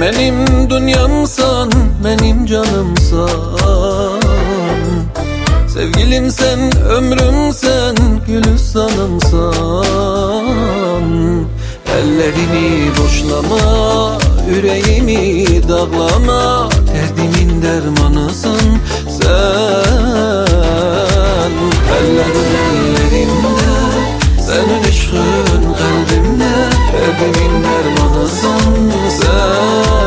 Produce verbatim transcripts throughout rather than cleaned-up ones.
benim dünyamsan, benim canımsan. Sevgilim sen, ömrüm sen, gülistanımsan. Ellerini boşlama, yüreğimi dağlama, derdimin dermanısın sen. Ellerim ellerimde, senin ışığın kalbimde, derdimin dermanısın sen.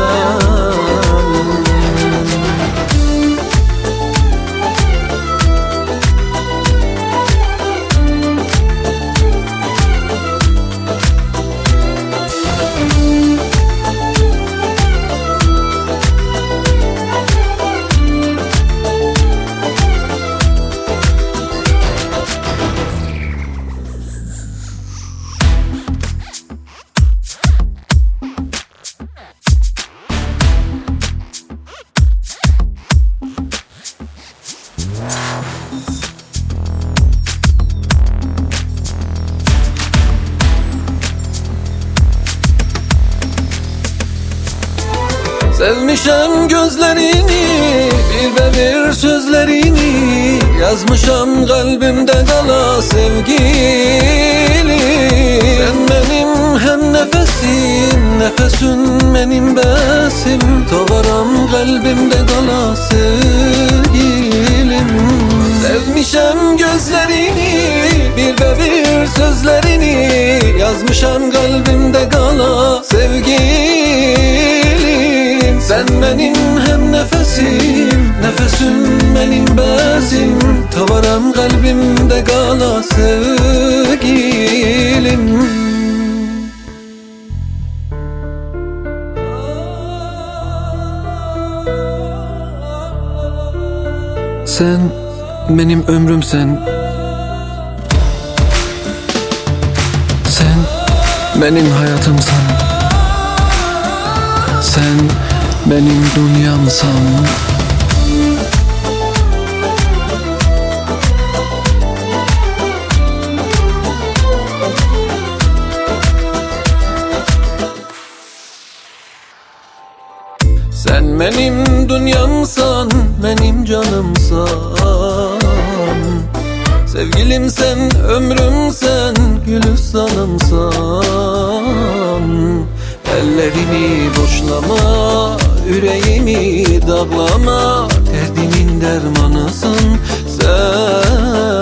Sevmişem gözlerini, bir ve bir sözlerini, yazmışam kalbimde kala sevgili. Sen benim hem nefesim, nefesin benim besim, tovaram kalbimde kala sevgilim. Sevmişem gözlerini, bir ve bir sözlerini, yazmışam kalbimde kala sevgilim. Sen benim hem nefesim, nefesim benim besim, tavaram kalbimde kala sevgilim. Sen benim ömrümsen, sen benim hayatımsan, sen benim dünyamsan. Sen benim dünyamsan, benim canımsan. Sevgilim sen, ömrüm sen, gülistanımsan. Ellerini boşlama, yüreğimi dağlama, derdimin dermanısın sen.